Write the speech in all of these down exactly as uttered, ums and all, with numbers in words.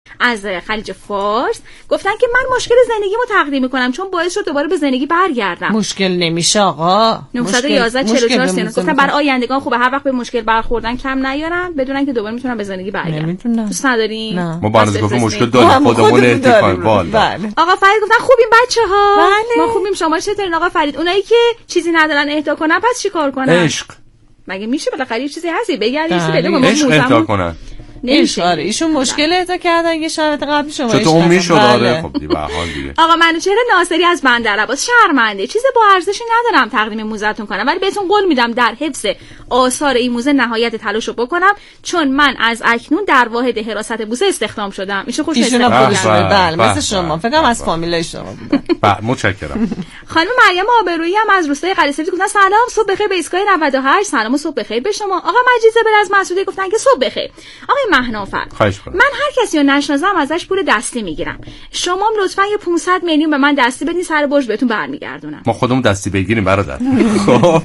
از خلیج فارس گفتن که من مشکل زندگیمو تقدیم میکنم چون باعث شد دوباره به زندگی برگردم. مشکل نمیشه آقا. نه یک یک چهار چهار سی و نه گفتن برای آیندگان خوبه هر وقت به مشکل برخوردن کم نیارن بدونن که دوباره میتونن به زندگی برگردن. نمیتونن. دوست ندارین؟ ما باندازه گفتم مشکل داریم خودمون اتفاق والا. آقا فرید گفتن خوبیم بچه‌ها. ما خوبیم شما چطورین آقا فرید؟ اونایی که چیزی ندارن اهدا کنن پس چیکار کنن؟ عشق. مگه میشه بالاخره چیزی هستی بگردی چیزی بده ما عشق اهدا کنن. نمیشه. آره ایشون مشکل اهدا کردن یه شرط قبلی شما چطور اون میشد آره خب دیگه به حال دیگه. آقا منوچهر ناصری از بندرعباس شرمنده چیز با ارزشی ندارم تقدیم موزه‌تون کنم ولی بهتون قول میدم در حفظ آثار این موزه نهایت تلاشو بکنم چون من از اکنون در واحد حراست موزه استخدام شدم. ایشون خوش استخدام شده. بله مثل شما فکر کنم از فامیلای شما بودن. بله متشکرم. خانم مریم آبرویی هم از روستای قلیسفید گفتن سلام صبح بخیر به ایستگاه نود و هشت. سلام و صبح بخیر به شما. آقا مجید زبر از مسعودی گفتن که صبح بخیر. آقای مهنافر من هر کسی رو نشناسم ازش پول دستی میگیرم. شما هم لطفا یه پانصد میلیون به من دستی بدین سر برج بهتون برمیگردونم. ما خودمون دستی بگیریم برادر. خب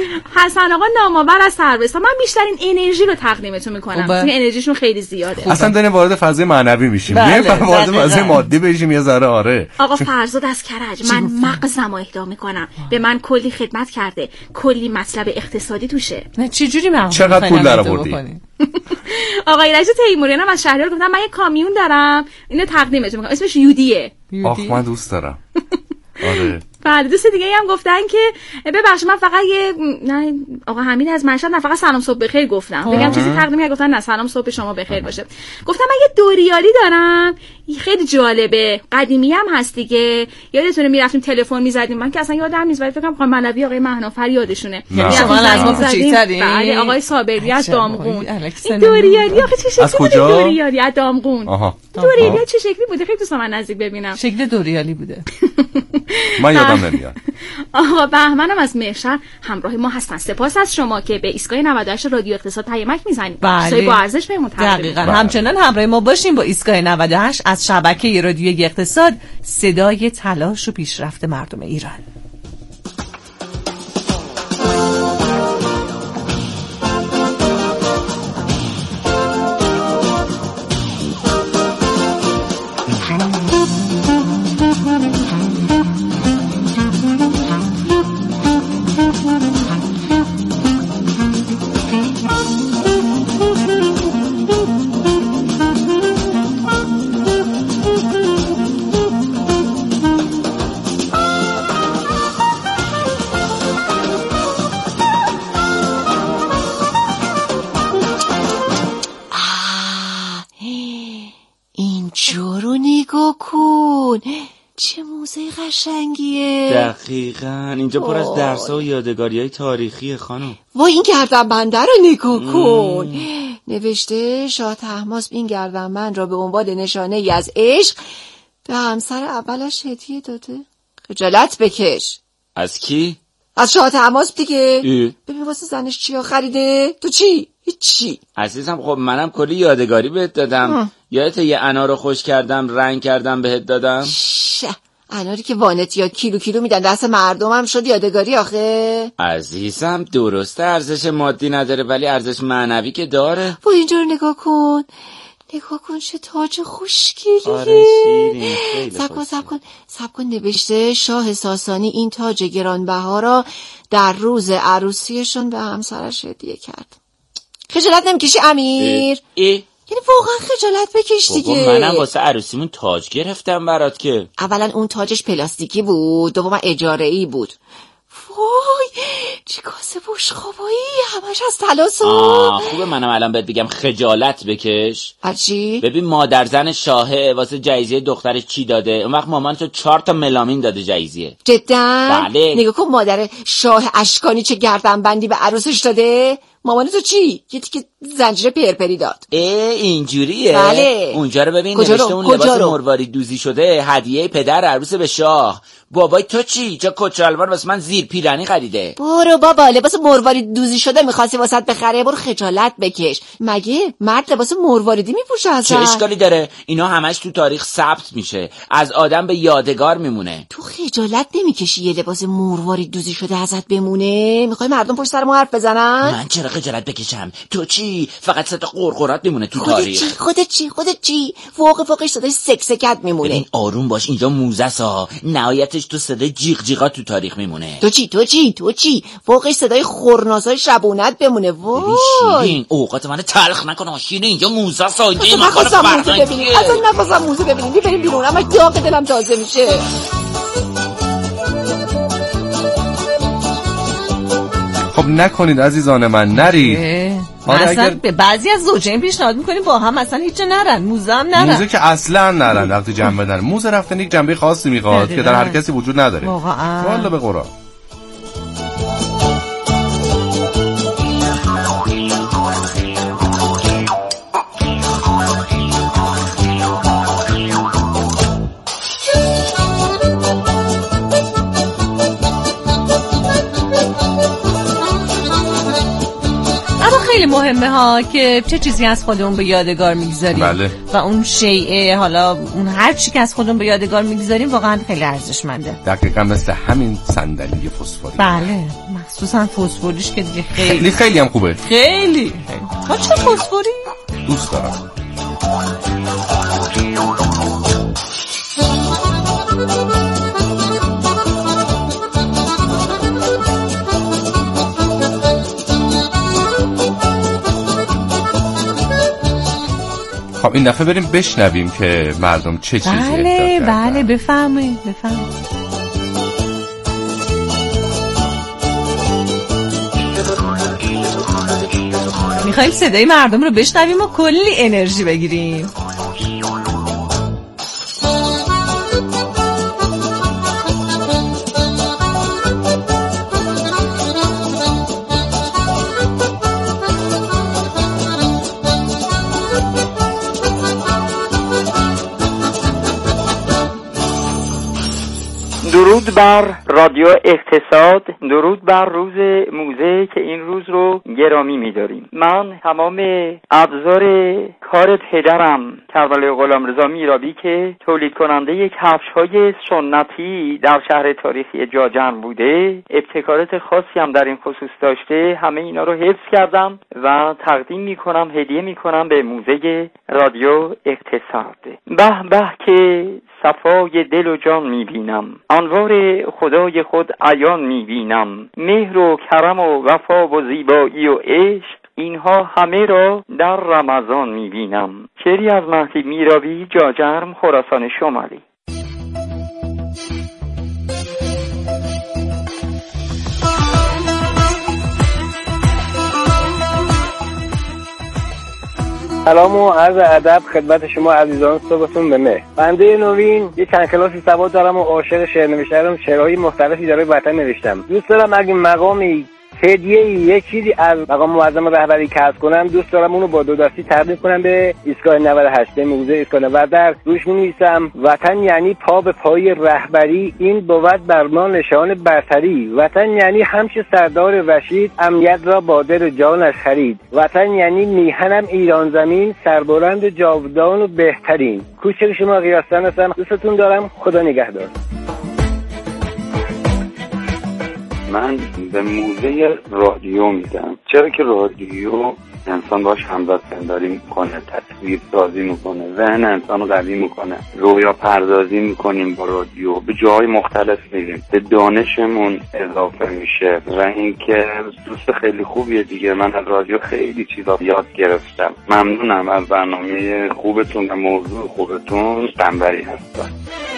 حسن آقا نامآور از سروستا من بیشترین انرژی رو تقدیمتون میکنم. چون انرژیشون خیلی زیاده. اصلا داریم وارد فضای معنوی میشیم. نه وارد فضای مادی بشیم یه ذره آره. آقا فرزاد از کرج من مغزمو اهدا میکنم. به من کلی خدمت کرده. کلی مطلب اقتصادی توشه. نه چه جوری مغز چقدر پول درآوردی؟ آقای رئیس تیموریان هم از شهریار گفتم من یه کامیون دارم اینو تقدیمتون میکنم اسمش یودیه. آخ من دوست دارم. آره. بعد دوست دیگه هم گفتن که ببخشید من فقط یه نه آقا حمید از مشهد نه فقط سلام صبح بخیر گفتم. بگم چیزی تقدیم کردم گفتن نه سلام صبح شما بخیر باشه. گفتم من یه دوریالی دارم خیلی جالبه قدیمی هم هست دیگه یادتونه میرفتیم تلفن میزدیم من که اصلا یادم نیست ولی فکر کنم خانم ملوی آقای مهنافر یادشونه. شما از ما کوچیک‌ترین. بله آقای صابری از دامغون. این دوریالی آخه چه شکلی بوده دوریالی از دامغون؟ دوریالی چه شکلی بوده خیلی دوست من نزدیک ببینم. شکل دوریالی بوده. من یادم نمیاد. آقا بهمنم از مهشر همراه ما هستن. سپاس از شما که به ایستگاه نود و هشت رادیو اقتصاد پیامک میزنید. بله. با ارزش بهمون دقیقاً همچنان همراه ما باشین با ایستگاه نود و هشت از شبکه رادیویی اقتصاد صدای تلاش و پیشرفت مردم ایران. چه موزه قشنگیه. دقیقاً اینجا پر از درس‌ها و یادگاری‌های تاریخی خانم. وای این گردنبنده رو نگاه کن. نوشته شاه طهماسب این گردنبند را به عنوان نشانه ای از عشق به همسر اولش هدیه داده. خجالت بکش. از کی؟ از شاه طهماسب دیگه. ببین واسه زنش چیا خریده؟ تو چی؟ هیچی. عزیزم خب منم کلی یادگاری بهت دادم. یادت یه انار رو خوش کردم رنگ کردم بهت دادم؟ شه اناری که وانت یا کیلو کیلو میدن دست مردم هم شد یادگاری آخه. عزیزم درسته ارزش مادی نداره ولی ارزش معنوی که داره. و اینجا رو نگاه کن نگاه کن چه تاج خوشگلیه. آره شیرین خیلی سب کن سب کن سب کن نوشته شاه ساسانی این تاج گرانبها را در روز عروسیشون به همسرش هدیه کرد. خجالت نمیکشی امیر؟ ای ای یعنی واقعا خجالت بکش دیگه. منم واسه عروسیمون تاج گرفتم برات که اولا اون تاجش پلاستیکی بود دوما اجاره‌ای بود. وای چه کاسه بشقابایی همش از طلاست. خوبه منم الان بهت بگم خجالت بکش. چی؟ ببین مادر زن شاهه واسه جایزه دخترش چی داده اون وقت مامان تو چهار تا ملامین داده جایزه. جدا؟ بله. نگاه کن مادر شاه اشکانی چه گردنبندی به عروسش داده. مامان تو چی؟ یه تیکه زنجیره پرپری داد. ای اینجوریه؟ بله. اونجا رو ببین نوشته اون لباس مروارید دوزی شده هدیه پدر عروس به شاه. بابای تو چی؟ چه کچلوار واسه من زیر پیرنی خریده. برو بابا لباس مروارید دوزی شده می‌خواستی واسط بخره برو خجالت بکش. مگه مرد لباس مرواریدی میپوشه اصلا؟ چه اشکالی داره؟ اینا همش تو تاریخ ثبت میشه. از آدم به یادگار میمونه. تو خجالت نمیکشی یه لباس مروارید دوزی شده ازت بمونه؟ میخوای مردم پشت سر ما حرف بزنن؟ من چرا خجالت بکشم. تو چی؟ فقط صدا قرقرات میمونه تو خودت تاریخ. چی؟ خودت چی؟ خودت چی؟ فوق فوقش صدای سکسکت میمونه. ببین آروم باش، اینجا موزه سا، نهایتش تو صدای جیغ جیغا تو تاریخ میمونه. تو چی؟ تو چی؟ تو چی؟ فوقش صدای خورناسای شبونت بمونه. وای شیرین اوقات من تلخ نکن. شیرین اینجا موزه سا، اینجا نخواستم موزه ببینیم، اصلا نخواستم موزه ببینیم. بریم بیرون، اما داغ دلم تازه میشه. خب نکنید عزیزان من، نرید. اصلا اگر... به بعضی از زوجین پیشنهاد میکنیم با هم اصلا هیچ نرن، موزه هم نرن. موزه که اصلا نرن. وقتی جنبه بدن موزه رفتن یک جنبه خاصی میخواد که در هر کسی وجود نداره. واقعا والله به قرآن. خیلی مهمه ها که چه چیزی از خودمون به یادگار میگذاریم. بله. و اون شیء، حالا اون هر چی که از خودمون به یادگار میگذاریم واقعا خیلی ارزشمنده. دقیقاً مثل همین صندلی فسفوری. بله، مخصوصا فسفوریش که دیگه خیلی خیلی خیلی هم خوبه. خیلی ها. چه فسفوری؟ دوست دارم. خب این دفعه بریم بشنویم که مردم چه چیزی اهدا بله کردن. بله بفرمایید بفرمایید. میخوایم صدای مردم رو بشنویم و کلی انرژی بگیریم. درود بر رادیو اقتصاد، درود بر روز موزه که این روز رو گرامی می‌داریم. من تمام ابزار کار پدرم کربلای غلامرضا میرابی که تولید کننده کفش‌های سنتی در شهر تاریخی جاجن بوده، ابتکارات خاصی هم در این خصوص داشته، همه اینا رو حفظ کردم و تقدیم می‌کنم، هدیه می‌کنم به موزه رادیو اقتصاد. به به که صفای دل و جان میبینم، انوار خدای خود عیان میبینم، مهر و کرم و وفا و زیبایی و عشق، اینها همه را در رمضان میبینم. شعری از مهدی میرابی، جاجرم، خراسان شمالی. سلام و عرض ادب خدمت شما عزیزان، صبحتون بخیر. بنده نوین یه چند کلاسی سواد دارم و عاشق شعر نوشتم، شعرهای مختلفی برای وطن نوشتم. دوست دارم اگه مقامی هدیه یک چیزی از مقام معظم رهبری کسب کنم، دوست دارم اونو با دو دستی تقدیم کنم به ایستگاه نود و هشت، به موزه ایستگاه نود. در روش می‌نویسم وطن یعنی پا به پای رهبری، این بود بر ما نشان برتری. وطن یعنی همچه سردار رشید، امنیت را با دل جانش خرید. وطن یعنی میهنم ایران زمین، سربلند جاودان و بهترین. کوچک شما قیاس‌تن هستم، دوستتون دارم، خدا نگهدار. من به موزه رادیو میدم، چرا که رادیو انسان باش همدست‌پنداری میکنه، تصویر سازی میکنه، ذهن انسان رو قوی میکنه، رویا پردازی میکنیم با رادیو، به جای مختلف میریم، به دانشمون اضافه میشه و اینکه دوست خیلی خوبیه دیگه. من از رادیو خیلی چیزا یاد گرفتم. ممنونم از برنامه خوبتون و موضوع خوبتون. قنبری هستم.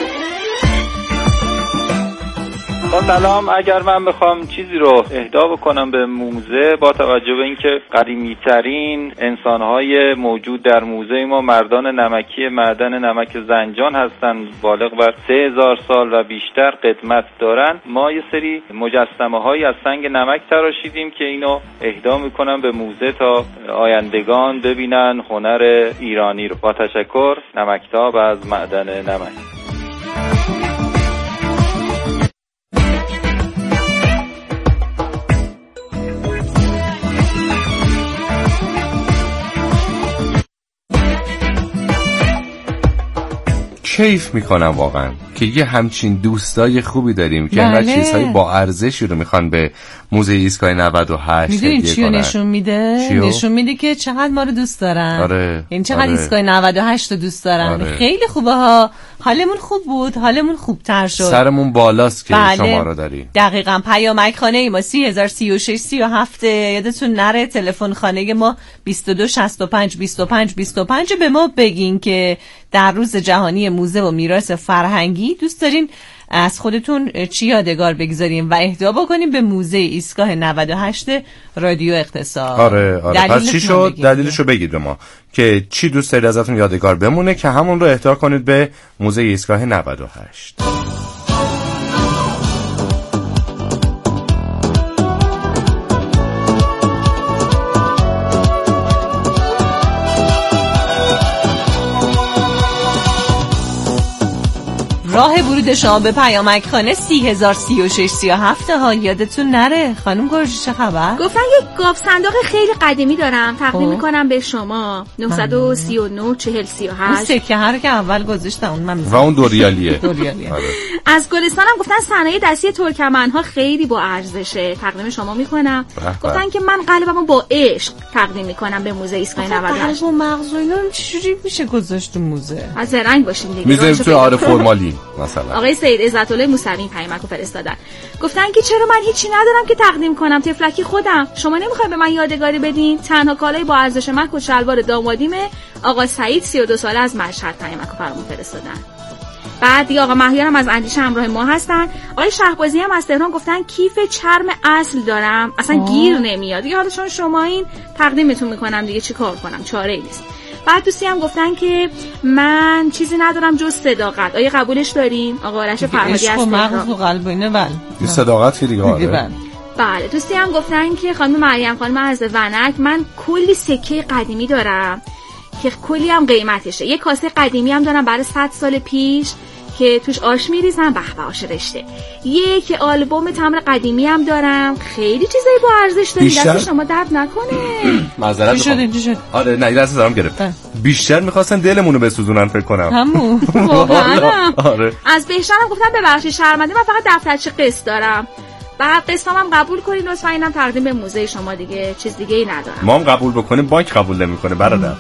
سلام، اگر من بخوام چیزی رو اهدا بکنم به موزه، با توجه به اینکه قدیمی‌ترین انسان‌های موجود در موزه ما مردان نمکی معدن نمک زنجان هستند، بالغ بر سه هزار سال و بیشتر قدمت دارن. ما یه سری مجسمه‌هایی از سنگ نمک تراشیدیم که اینو اهدا میکنم به موزه تا آیندگان ببینن هنر ایرانی رو. با تشکر، نمکتاب از معدن نمک. کیف میکنم، واقعا که یه همچین دوستای خوبی داریم که انقدر چیزهای با ارزشی رو میخوان به موزه ایستگاه نود و هشت میدونین هدیه چیو کنن. نشون میده؟ چیو؟ نشون میده که چقدر ما رو دوست دارن. آره. یعنی چقدر آره. ایستگاه نود و هشت رو دوست دارن. آره. خیلی خوبه ها. حالمون خوب بود، حالمون خوبتر شد. سرمون بالاست که بله. شما رو داریم. دقیقاً. پیامک خانه ما سی هزار سی و شش سی و هفت، یادتون نره. تلفن خانه ما بیست و دو شصت و پنج بیست و پنج بیست و پنج. به ما بگین که در روز جهانی موزه و میراث فرهنگی دوست دارین از خودتون چی یادگار بگذاریم و اهدا بکنیم به موزه ایستگاه نود و هشت رادیو اقتصاد. آره آره. پس چی شد؟ دلیلشو بگید به ما که چی دوست دارید ازتون یادگار بمونه که همون رو اهدا کنید به موزه ایستگاه نود و هشت. راه ورود شما به پیامک خانه سی هزار سی و شش سی و هفت ها. یادتون نره. خانم گرجی چه خبر؟ گفتن یک گاف صندوق خیلی قدیمی دارم تقدیم میکنم به شما. نه سه نه چهل سی و هشت. اون سکه هر که اول گذاشتم اون من و اون دو ریالیه. دو ریالیه. از گلستانم گفتن صنایع دستی ترکمن‌ها خیلی با ارزشه تقدیم شما میکنم. گفتن که من قلبمو با عشق تقدیم میکنم به موزه ایستگاه نود و هشت. قلب و مغز و اینا چجوری میشه گذاشت تو موزه؟ از رنگ باشین دیگه. میذاریم تو آره فرمالی مثلا. آقای سید عزت الله موسوی پیامک رو فرستادن. گفتن که چرا من هیچی ندارم که تقدیم کنم، تفلکی خودم. شما نمیخواید به من یادگاری بدین؟ تنها کالای با ارزش من کت شلوار دامادیمه. آقا سعید سی و دو ساله از مشهد پیامک رو برامون فرستادن. بعد دیگه آقا مهیارم از اندیشه همراه ما هستن. آقای شهبازی هم از تهران گفتن کیف چرم اصل دارم، اصلا آه. گیر نمیاد دیگه. حالا چون شما این تقدیمتون میکنم دیگه چی کار کنم، چاره ای نیست. بعد دوستی هم گفتن که من چیزی ندارم جز صداقت. آیا قبولش دارین؟ آقا آرش فرهادی از تهران. مغز و قلب اینه بله. صداقت دیگه آره. بله دوستی هم گفتن که خانم مریم خانم از ونک من کلی سکه قدیمی دارم که کلی هم قیمتشه. یه کاسه قدیمی هم دارم برای صد سال پیش که توش آش میریزم. به به آش رشته. یک آلبوم تمر قدیمی هم دارم. خیلی چیزایی با ارزش داریم. دست شما درد نکنه. معذرت میخوام. چی شد؟ آره نه دست دارم گرفت. بیشتر میخواستن دلمون رو بسوزونن فکر کنم. همون. آره. از بهشترم گفتم ببخشید شرمنده من فقط دفترچه قسط دارم. بعد قسطام هم قبول کنین لطفا. اینم تقدیم به موزه شما دیگه، چیز دیگه ای ندارم. ما هم قبول بکنیم بانک قبول نمیکنه برادر.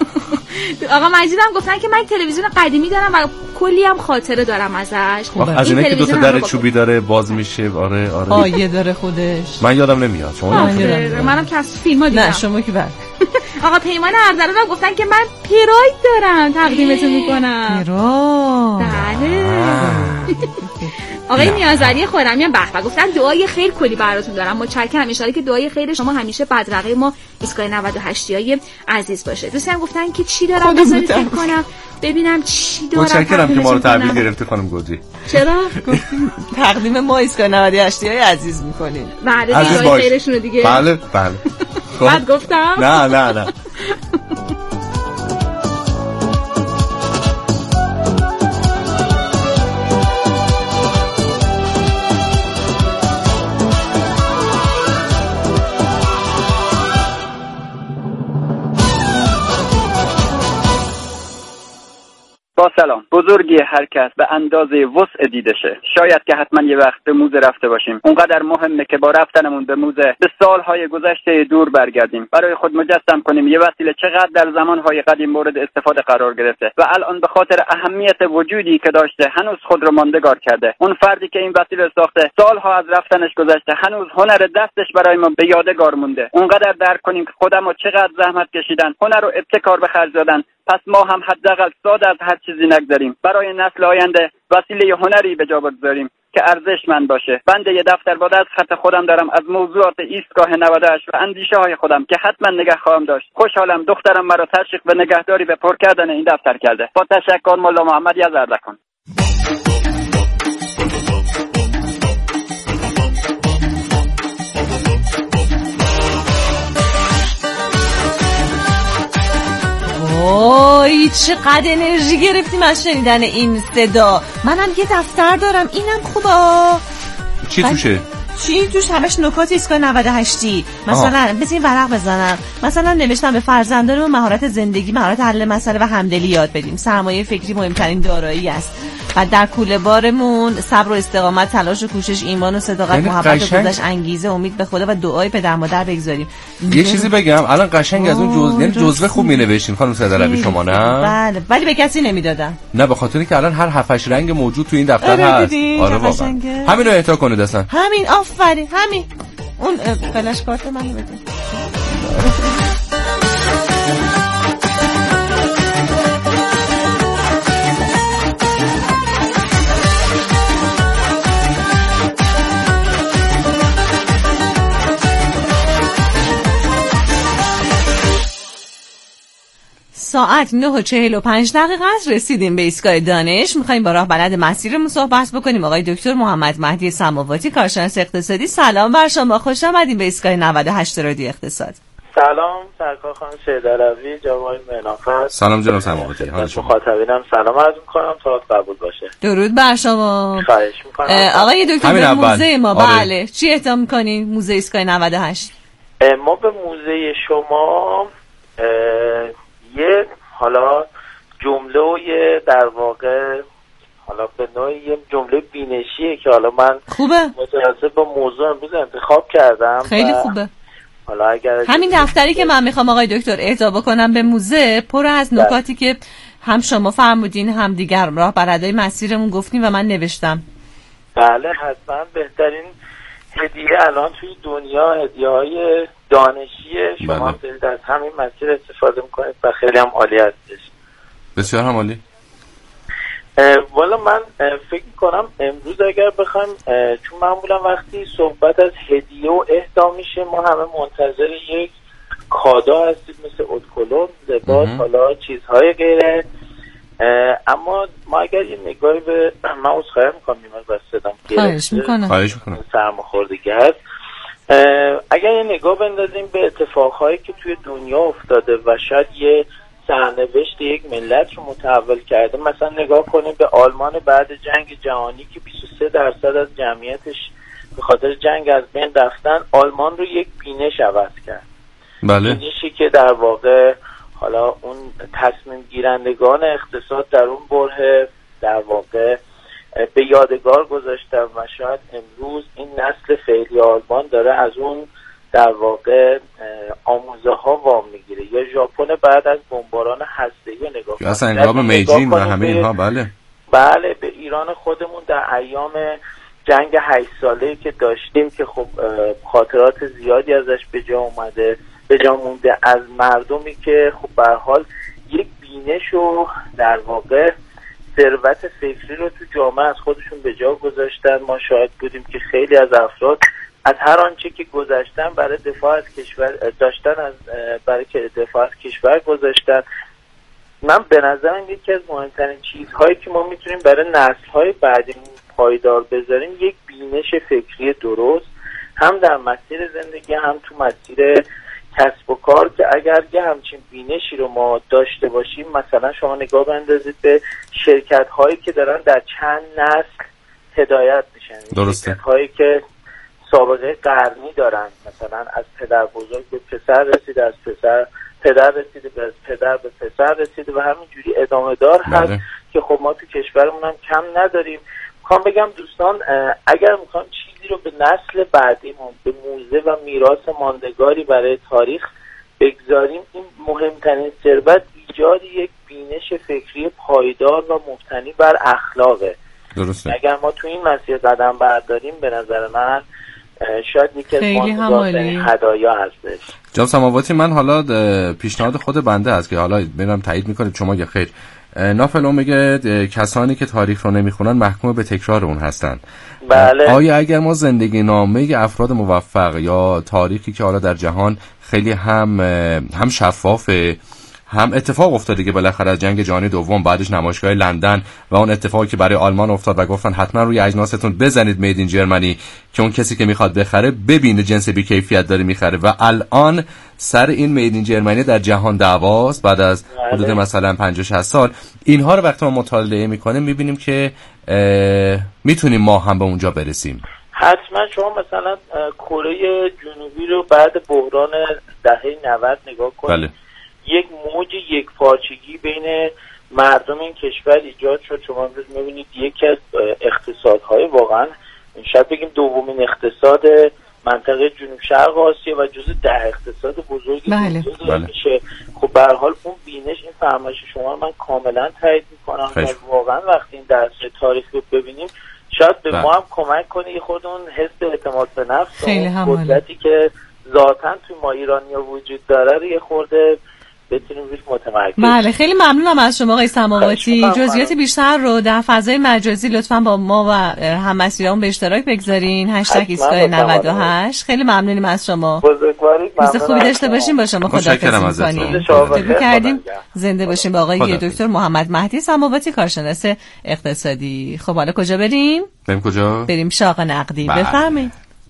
آقا مجید هم گفتن که من تلویزیون قدیمی دارم و کلی هم خاطره دارم ازش. از اینه که دو تا در چوبی داره باز میشه. آره آره. آیه داره خودش. من یادم نمیاد. شما یادم منم که از فیلم‌ها دیدم. نه شما که بعد. آقا پیمان ارزلان هم گفتن که من پراید دارم تقدیمتون میکنم. پراید. بله. آقای نیازعلی خرمی هم بخ گفتن دعای خیر کلی براتون دارم. متشکرم. ان شاءالله که دعای خیر شما همیشه بدرقه ما ایستگاه نود و هشت های عزیز باشه. دوستان گفتن که چی دارم بذارید فکر کنم ببینم چی دارم. متشکرم که ما رو تحویل گرفته خانم گوجی. چرا گفتیم تقدیم ما ایستگاه نود و هشت های عزیز میکنین. بله دعای خیرشون رو دیگه. بله بله. بعد گفتم نه نه نه. با سلام. بزرگی هر کس به اندازه وسع دیده شه. شاید که حتما یه وقت به موزه رفته باشیم. اونقدر مهمه که با رفتنمون به موزه به سالهای گذشته دور برگردیم. برای خود مجسم کنیم یه وسیله چقدر در زمانهای قدیم مورد استفاده قرار گرفته و الان به خاطر اهمیت وجودی که داشته هنوز خود رو ماندگار کرده. اون فردی که این وسیله ساخته سالها از رفتنش گذشته هنوز هنر دستش برای ما به یادگار مونده. اونقدر درک کنیم که خودمو چقدر زحمت کشیدن، هنر و ابتکار به خرج دادن. پس ما هم حداقل ساده از هر چیزی نگذاریم. برای نسل آینده وسیله هنری به جا بگذاریم که ارزشمند باشه. بنده یه دفتر با دست خط خودم دارم از موضوعات ایستگاه نود و هشت و اندیشه های خودم که حتما نگه خواهم داشت. خوشحالم دخترم مرا تشویق به نگهداری به پر کردن این دفتر کرده. با تشکر ملا محمد از اردکان. وای چقدر انرژی گرفتیم از شنیدن این صدا. منم یه دفتر دارم اینم خوبه. چی توشه؟ چی توش؟ همش نکات ایستگاه نود و هشتی. مثلا بزنین ورق بزنم. مثلا نوشتم به فرزندانم مهارت زندگی، مهارت حل مسئله و همدلی یاد بدیم. سرمایه فکری مهمترین دارایی است. و در کوله بارمون صبر و استقامت، تلاش و کوشش، ایمان و صداقت، محبت و گذشت، انگیزه، امید به خدا و دعای پدر مادر بگذاریم. یه چیزی بگم الان قشنگ از اون جزء یعنی جزوه خوب می‌نوشتین خانم سیدعربی شما نه؟ بله ولی به کسی نمیدادم. نه به خاطر اینکه الان هر هفت هشت رنگ موجود تو این دفتر هست. آره واقعا همین رو اهدا کنید اصلا. همین آفرین همین. اون فلش کارت منو بده. ساعت نه و چهل و پنج دقیقه است. رسیدیم به ایستگاه دانش. میخوایم با راه بلد مسیرمون صحبت بکنیم. آقای دکتر محمد مهدی سماواتی، کارشناس اقتصادی. سلام بر شما، خوش آمدید به ایستگاه نود و هشت رادیو اقتصاد. سلام سرکار خانم سیدعربی، جناب منافع. سلام جناب سماواتی، حال شما؟ مخاطبینم سلام عرض می‌کنم تا قبول باشه. درود بر شما. خواهش می‌کنم. آقای دکتر به موزه ما آره. بله چی اهدا می‌کنین؟ موزه ایستگاه نود و هشت. ما به موزه شما یه حالا جمله و یه در واقع حالا به نوعی یه جمله بینشیه که حالا من خوبه متناسب با موضوع امروز انتخاب کردم. خیلی خوبه. حالا اگر همین دفتری که من میخوام آقای دکتر اهدا بکنم به موزه پر از نکاتی که هم شما فرمودین هم دیگر راه بلدای مسیرمون گفتین و من نوشتم. بله حتما بهترین هدیه الان توی دنیا هدیه‌های دانشیه. شما هم دارید از همین مسیر استفاده میکنید و خیلی هم عالی هستش. بسیار هم عالی. والا من فکر میکنم امروز اگر بخوایم، چون معمولا وقتی صحبت از هدیه و اهدا میشه ما همه منتظر یک کادو هستیم مثل ادکلون، لباس، حالا چیزهای غیره. اما ما اگر یه نگاهی به من عذرخواهی میکنم نیمه بستدم خواهش میکنم خواهش میکنم سرماخوردگی هست. اگر یه نگاه بندازیم به اتفاقهایی که توی دنیا افتاده و شاید یه سرنوشت یک ملت رو متحول کرده، مثلا نگاه کنیم به آلمان بعد جنگ جهانی که بیست و سه درصد از جمعیتش به خاطر جنگ از بین رفتن، آلمان رو یک بینش عوض کرد. بله. بینشی که در واقع حالا اون تصمیم گیرندگان اقتصاد در اون بره در واقع به یادگار گذاشتن و شاید امروز این نسل فعلی آلمان داره از اون در واقع آموزه ها وام میگیره. یا ژاپن بعد از بمباران هسته‌ای نگاه کنید، اصلا انقلاب میجین و همه اینها. بله بله به ایران خودمون در ایام جنگ هشت ساله‌ای که داشتیم که خب خاطرات زیادی ازش به جا اومده به جا مونده، از مردمی که خب به هر حال یک بینش و در واقع ثروت فکری رو تو جامعه از خودشون به جا گذاشتن. ما شاهد بودیم که خیلی از افراد از هر آنچه که گذاشتن برای دفاع از کشور داشتن از برای دفاع از کشور گذاشتن. من به نظرم یکی از مهمترین چیزهایی که ما میتونیم برای نسل‌های بعدیمون پایدار بذاریم یک بینش فکری درست، هم در مسیر زندگی هم تو مسیر کسب و کار، که اگر یه همچین بینشی رو ما داشته باشیم، مثلا شما نگاه بندازید به شرکت هایی که دارن در چند نسل هدایت میشن، شرکت هایی که سابقه قرنی دارن، مثلا از پدر بزرگ به پسر رسیده، از پسر پدر رسیده به پدر به پسر رسیده و همینجوری ادامه دار هست بله. که خب ما تو کشورمون هم کم نداریم. میخوام بگم دوستان اگر میخوام چیزی رو به نسل بعدیمون به موزه و میراث ماندگاری برای تاریخ بگذاریم، این مهمترین ثروت ایجاد یک بینش فکری پایدار و مبتنی بر اخلاقه. درسته. اگر ما تو این مسیر قدم برداریم به نظر من شاید یکی از ماندگارترین هدایا هستش. جناب سماواتی، من حالا پیشنهاد خود بنده است که حالا میرم تایید میکنید شما یا خیر. نافل میگه کسانی که تاریخ رو نمیخونن محکوم به تکرار اون هستن. بله. آیا اگر ما زندگی نامه افراد موفق یا تاریخی که حالا در جهان خیلی هم هم شفافه، هم اتفاق افتاده که بالاخره از جنگ جهانی دوم بعدش نمایشگاه لندن و اون اتفاقی که برای آلمان افتاد و گفتن حتما روی اجناستون بزنید مید این جرمنی که اون کسی که میخواد بخره ببینه جنس بی کیفیت داره میخره، و الان سر این مید این جرمنی در جهان دعواست بعد از حدود مثلا پنجاه شصت سال. اینها رو وقتی ما مطالعه میکنیم میبینیم که میتونیم ما هم به اونجا برسیم. حتما شما مثلا کره جنوبی رو بعد بحران دهه نود نگاه کنید. بله. یک موج یک پارچگی بین مردم این کشور ایجاد شد. شما امروز می‌بینید یکی از اقتصادهای واقعا شاید بگیم دومین اقتصاد منطقه جنوب شرق آسیا و جزو ده اقتصاد بزرگ بله. میشه. خب به هر حال اون بینش، این فرمایش شما رو من کاملا تایید میکنم و واقعا وقتی این درس تاریخ رو ببینیم شاید به ما هم کمک کنه یه خود اون حس اعتماد به نفس و قدرتی که ذاتاً توی ما ایرانی‌ها وجود داره رو یه خورده بتونیم روش متمرکز. بله خیلی ممنونم از شما آقای سماواتی. جزئیات بیشتر رو در فضای مجازی لطفاً با ما و هم‌مسیران به اشتراک بگذارین. هشتگ ایستگاه نود و هشت. خیلی ممنونیم از شما. بزرگوارید. روز خوبی داشته باشیم. با شما خداحافظی می‌کنیم. شکر کردیم. زنده باشیم با آقای دکتر محمد مهدی سماواتی، کارشناس اقتصادی. خب حالا کجا بریم؟ بریم کجا؟ بریم شاق نقدی. بفرمایید.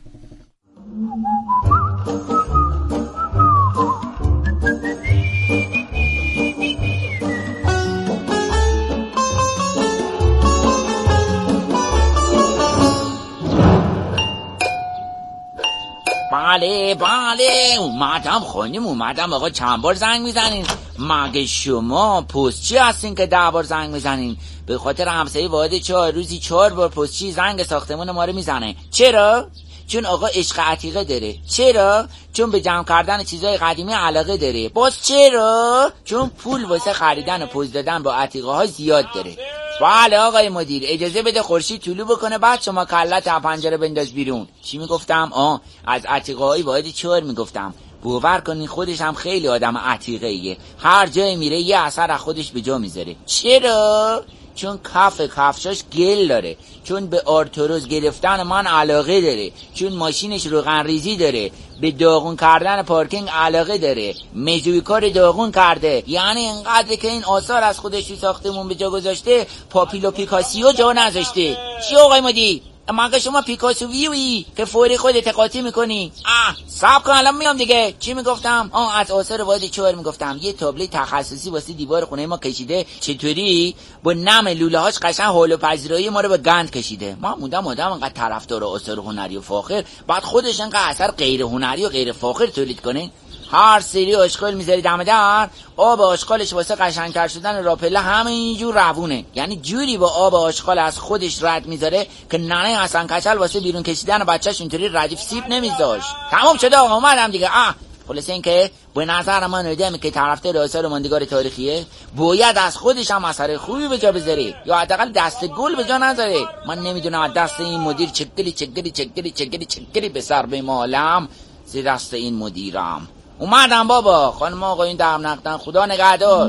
بله بله اومدم خانم، اومدم. آقا چند بار زنگ میزنین؟ مگه شما پستچی هستین که ده بار زنگ میزنین؟ به خاطر همسایه واحد چهار روزی چهار بار پستچی زنگ ساختمون ما رو میزنه. چرا؟ چون آقا عشق عتیقه داره. چرا؟ چون به جمع کردن چیزای قدیمی علاقه داره. باز چرا؟ چون پول واسه خریدن و پوز دادن با عتیقه ها زیاد داره. بله آقای مدیر، اجازه بده خورشید طلوع بکنه بعد شما کلت از پنجره بنداز بیرون. چی میگفتم؟ آه از عتیقه های واحد چهار میگفتم. باور کنین خودش هم خیلی آدم عتیقه ایه. هر جای میره یه اثر از خودش به جا میذاره. چرا؟ چون کف کفشاش گل داره، چون به آرتروز گرفتن من علاقه داره، چون ماشینش روغن ریزی داره، به داغون کردن پارکینگ علاقه داره، مجوی کار داغون کرده. یعنی اینقدر که این آثار از خودش تو ساختمون به جا گذاشته پاپیلو پیکاسیو جا نذاشته. چی آقای مدیر؟ مگه شما پیکاسو ویوی که فوری خودت قاطی میکنی؟ آه صبر کن الان میام دیگه. چی میگفتم؟ آه از آثار واحد چهار میگفتم. یه تابلو تخصصی واسه دیوار خونه ما کشیده، چطوری با نم لوله هاش قشنگ حال و پذیرایی ما رو به گند کشیده. ما موندم آدم انقدر طرفدار آثار هنری و فاخر، بعد خودش انقدر اثر غیر هنری و غیر فاخر تولید کنه. هر سری آشغال میذاری دم در، آب آشغالش واسه قشنگتر شدن راپله همینجور روونه. یعنی جوری با آب آشغال از خودش رد میذاره که ننه حسن کچل واسه بیرون کشیدن بچه‌ش اونطوری ردیف سیب نمیذاشت. تمام شده آقا اومدم دیگه. آه خلاص این که به نظر من آدمی که طرفدار آثار ماندگار تاریخیه باید از خودش هم اثر خوبی به جا بذاره، یا حداقل دست گل به جا نذاره. من نمیدونم از دست این مدیر چگلی چگلی چگلی چگلی چگلی به سر بمالم، زی دست این مدیرم. اومدم بابا. خانم آقایون درم نقدن، خدا نگهدار.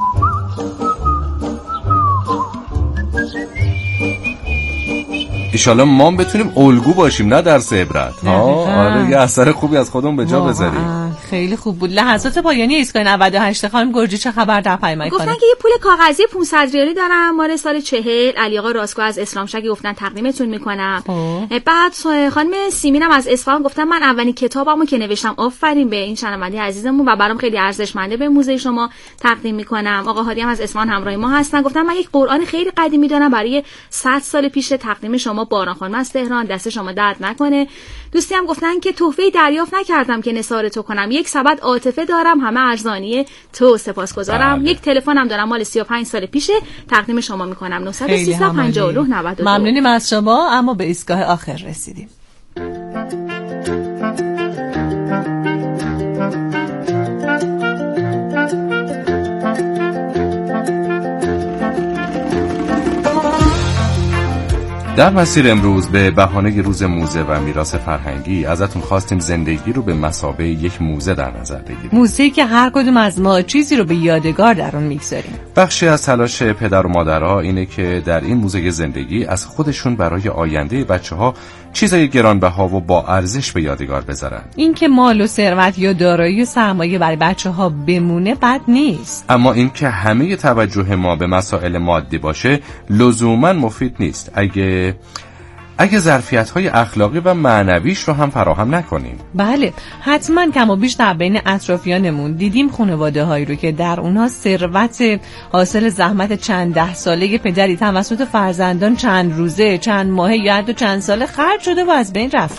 ایشالله ما بتونیم الگو باشیم نه درس عبرت. ها آره یه اثر خوبی از خودمون به جا بذاریم. خیلی خوب بود. لحظات پایانی ایستگاه نود و هشت. خانم گرجی چه خبر در پیامک گفتن که یه پول کاغذی پانصد ریالی دارم مال سال چهل. علی آقا راسکو از اسلام شکی گفتن تقدیمتون میکنم. بعد خانم سیمینم از اصفهان گفتن من اولین کتابمو که نوشتم آفرین به این شنونده عزیزمون و برام خیلی ارزشمنده به موزه شما تقدیم میکنم. آقا هادی هم از اصفهان همراه ما هستن، گفتن من یک قرآن خیلی قدیمی دارم برای صد سال پیش تقدیم شما باران خانم از تهران، دست شما درد نکنه. دوستی هم گفتن که تحفه دریافت نکردم که نثار تو کنم، یک سبد عاطفه دارم همه ارزانی تو، سپاسگزارم. بله. یک تلفنم دارم مال سی و پنج سال پیشه تقدیم شما میکنم. نه سه پنج نه نه دو. ممنونیم از شما. اما به ایستگاه آخر رسیدیم. در مسیر امروز به بهانه روز موزه و میراث فرهنگی ازتون خواستیم زندگی رو به مثابه یک موزه در نظر بگیریم. موزه‌ای که هر کدوم از ما چیزی رو به یادگار در اون میگذاریم. بخشی از تلاش پدر و مادرها اینه که در این موزه زندگی از خودشون برای آینده بچه‌ها چیزای گرانبها و با ارزش به یادگار بذارن. این که مال و ثروت یا دارایی و سرمایه برای بچه‌ها بمونه بد نیست، اما این که همه توجه ما به مسائل مادی باشه لزوما مفید نیست اگه اگه ظرفیت‌های اخلاقی و معنویش رو هم فراهم نکنیم. بله حتما کم و بیش در بین اطرافیانمون دیدیم خانواده‌هایی رو که در اونها ثروت حاصل زحمت چند ده ساله پدری توسط فرزندان چند روزه، چند ماهه یا حتی چند ساله خرج شده و از بین رفته.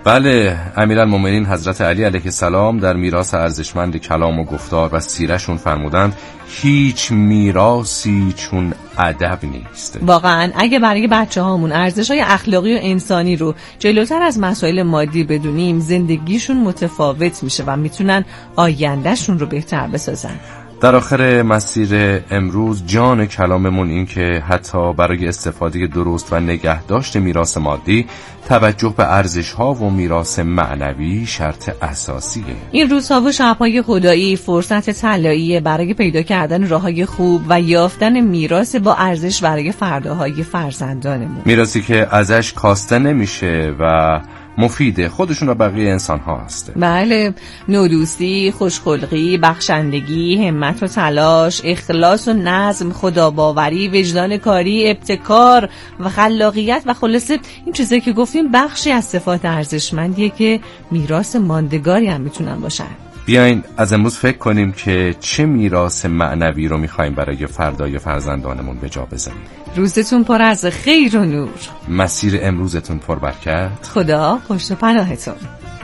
بله، امیرالمومنین حضرت علی علیه السلام در میراث ارزشمند کلام و گفتار و سیره‌شون فرمودند هیچ میراثی چون ادب نیست. واقعا اگه برای بچه‌هامون ارزش‌های اخلاقی و انسانی رو جلوتر از مسائل مادی بدونیم، زندگیشون متفاوت میشه و میتونن آیندهشون رو بهتر بسازن. در آخر مسیر امروز جان کلاممون این که حتی برای استفاده درست و نگهداشت میراث مادی توجه به ارزش‌ها و میراث معنوی شرط اساسیه. این روزها و شب‌های خدایی فرصت طلاییه برای پیدا کردن راه‌های خوب و یافتن میراث با ارزش برای فرداهای فرزندانمون. میراثی که ازش کاسته نمیشه و مفیده خودشون و بقیه انسان ها هست. بله، نودوستی، خوشخلقی، بخشندگی، همت و تلاش، اخلاص و نظم، خداباوری، وجدان کاری، ابتکار و خلاقیت و خلاصه این چیزایی که گفتیم بخشی از صفات ارزشمندیه که میراث ماندگاری هم میتونن باشن. بیاین از امروز فکر کنیم که چه میراث معنوی رو میخوایم برای فردای فرزندانمون به جا بذاریم. روزتون پر از خیر و نور، مسیر امروزتون پر برکت، خدا پشت و پناهتون.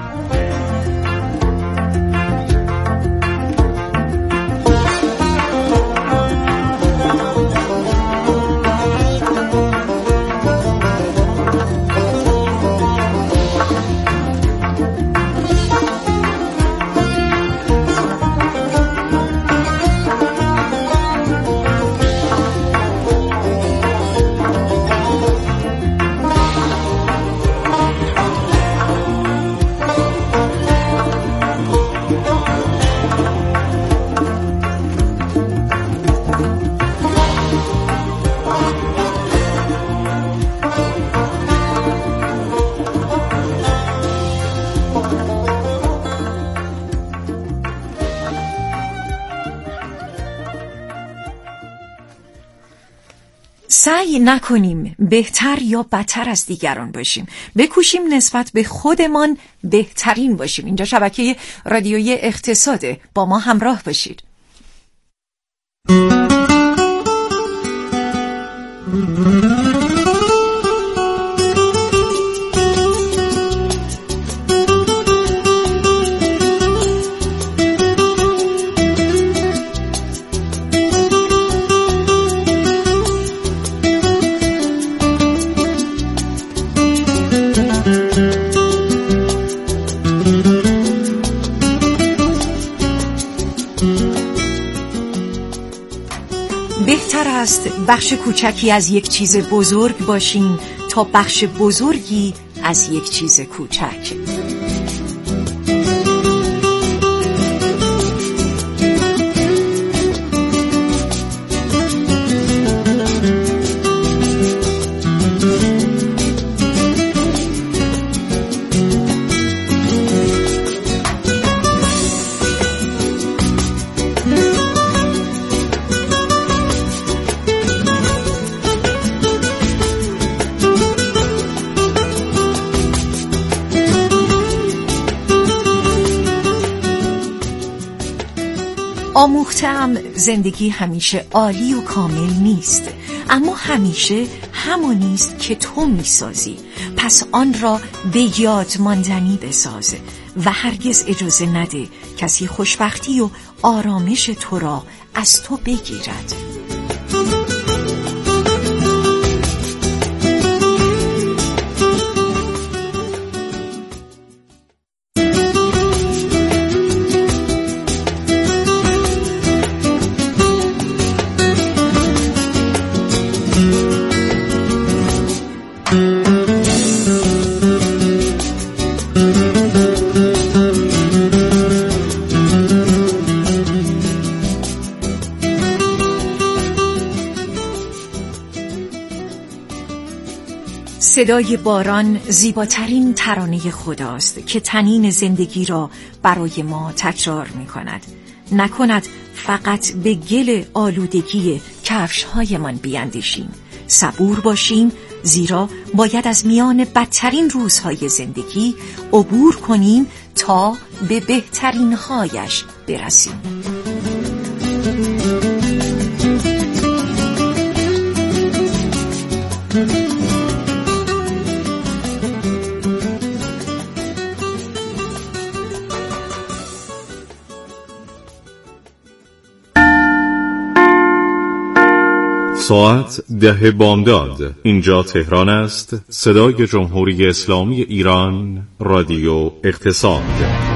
سعی نکنیم بهتر یا بدتر از دیگران باشیم، بکوشیم نسبت به خودمان بهترین باشیم. اینجا شبکه رادیویی اقتصاده، با ما همراه باشید. بهتر است بخش کوچکی از یک چیز بزرگ باشیم تا بخش بزرگی از یک چیز کوچک. آموختم زندگی همیشه عالی و کامل نیست، اما همیشه همونیست که تو میسازی، پس آن را به یاد ماندنی بساز و هرگز اجازه نده کسی خوشبختی و آرامش تو را از تو بگیرد. صدای باران زیباترین ترانه خداست که طنین زندگی را برای ما تکرار می کند. نکند فقط به گل آلودگی کفش‌هایمان بیندیشیم. صبور باشیم، زیرا باید از میان بدترین روزهای زندگی عبور کنیم تا به بهترین هایش برسیم. ساعت ده بامداد. اینجا تهران است، صدای جمهوری اسلامی ایران، رادیو اقتصاد.